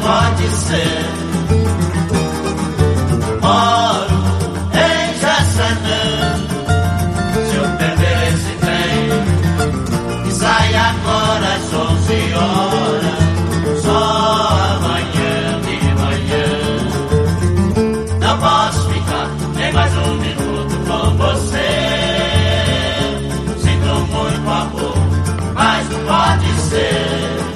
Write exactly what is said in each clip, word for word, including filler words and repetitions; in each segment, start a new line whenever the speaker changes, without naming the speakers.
pode ser. Moro em Jaçanã. Se eu perder esse trem, que sai agora às onze horas, só amanhã de manhã. Não posso ficar nem mais um minuto com você. Sinto muito amor, mas não pode ser.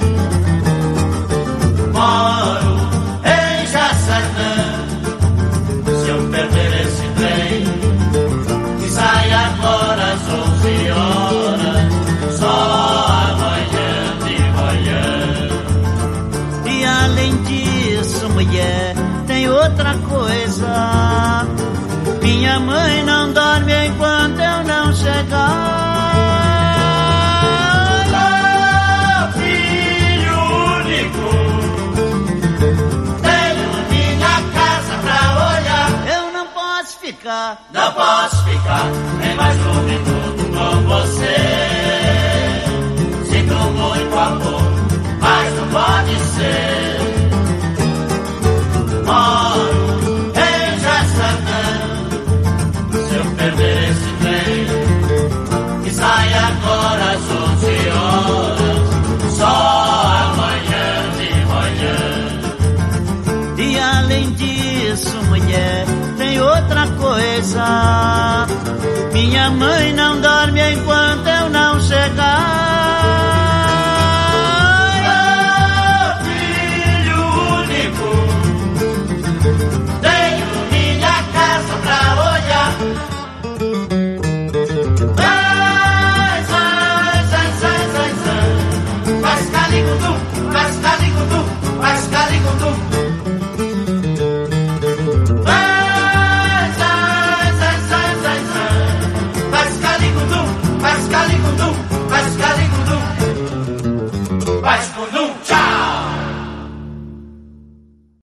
Moro em Jaçanã. Se eu perder esse trem, que sai agora às onze horas, só amanhã de manhã.
E além disso, mulher, tem outra coisa. Minha mãe não dorme enquanto eu não chegar.
Filho único, tenho minha casa pra olhar.
Eu não posso ficar,
Não posso ficar nem mais um minuto com você. Sinto muito amor, mas não pode ser. Moro em Jaçanã. Se eu perder esse trem, que sai agora às onze horas, só amanhã de manhã.
e além disso, mulher, tem outra coisa. Minha mãe não dorme enquanto eu não chegar.